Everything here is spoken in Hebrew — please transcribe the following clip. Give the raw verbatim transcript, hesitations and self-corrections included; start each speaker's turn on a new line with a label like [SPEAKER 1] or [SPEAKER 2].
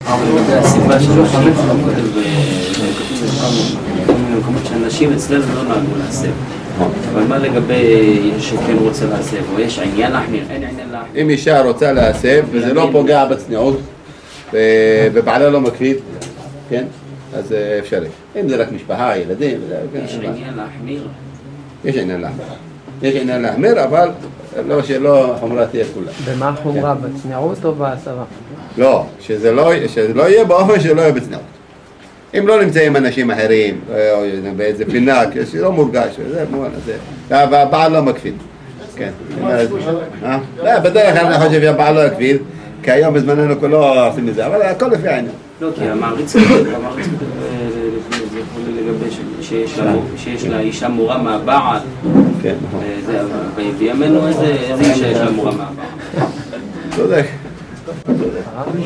[SPEAKER 1] לגבי הסיבה של נשים, במקומות שהנשים אצלנו לא נהגו להסב. אבל מה לגבי שכן רוצה להסב, או יש עניין להחמיר? אין עניין להחמיר.
[SPEAKER 2] אם אישה רוצה להסב וזה לא פוגע בצניעות ובעלה לא מקפיד, כן? אז אפשרי. אם זה רק משפחה, ילדים...
[SPEAKER 1] יש עניין להחמיר?
[SPEAKER 2] יש עניין להחמיר. יש עניין להחמיר, אבל לא שלא חומרה תהיה כולה.
[SPEAKER 3] במה חומרה? בצניעות או בהסבה?
[SPEAKER 2] לא, שזה לא יהיה באופן שלא יהיה בצניעות. אם לא נמצאים אנשים אחרים, או באיזה פינה, שלא מורגש, זה מובן, והבעל לא מקפיד. כן. לא, בדרך כלל אני חושב שהבעל לא מקפיד, כי היום בזמננו כולו עושים את זה, אבל הכל לפי העניין.
[SPEAKER 1] לא, כי המעריץ כתוב לגבי שיש לה אישה מורה מהבעל.
[SPEAKER 2] כן, נכון.
[SPEAKER 1] בימינו איזה אישה יש לה מורה מהבעל.
[SPEAKER 2] צודק.